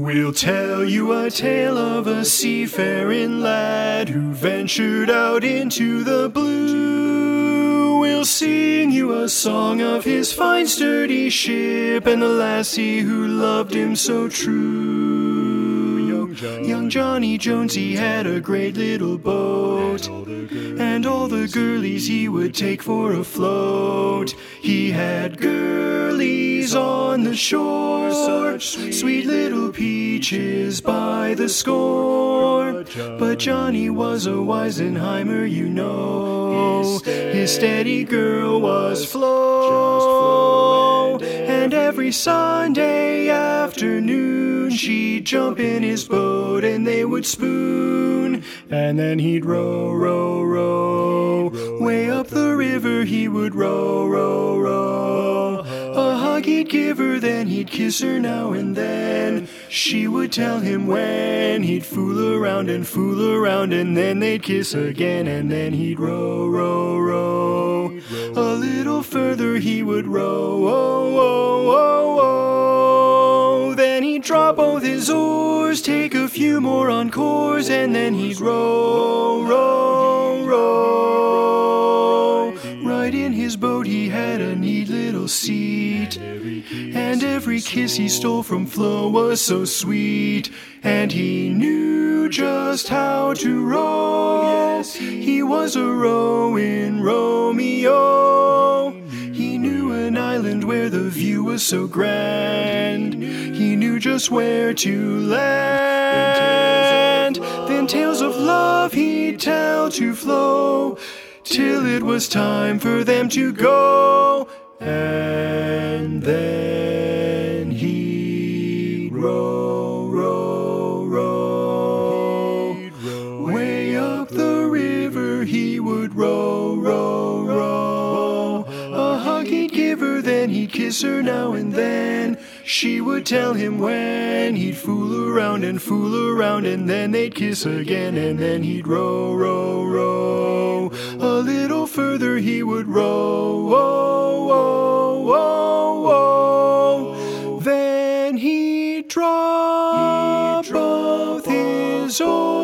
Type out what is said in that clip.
We'll tell you a tale of a seafaring lad who ventured out into the blue. We'll sing you a song of his fine sturdy ship and the lassie who loved him so true. Young Johnny Jones, he had a great little boat, and all the girlies he would take for a float. He had girlies on the shore, such sweet little peaches by the score. But Johnny was a Weisenheimer, you know. His steady girl was Flo, and every Sunday afternoon she'd jump in his boat and they would spoon. And then he'd row, row, row. Way up the river he would row, row, row. A hug he'd give her, then he'd kiss her now and then. She would tell him when. He'd fool around, and then they'd kiss again. And then he'd row, row, row. A little further he would row, oh, oh, oh, oh. Then he'd drop both his oars, take a few more encores, and then he'd row, row, row. Right in his boat he had a neat little seat, and every kiss he stole from Flo was so sweet. And he knew just how to row. He was a rowing Romeo. He knew an island where the view was so grand. He knew just where to land. Then tales of love he'd tell to Flo, till it was time for them to go. And then he'd row, row, row. Way up the river he would row, row, row. A hug he'd give her, then he'd kiss her now and then. She would tell him when. He'd fool around, and then they'd kiss again. And then he'd row, row, row. A little further he would row, oh, oh, oh, oh. Then he'd drop both his oars.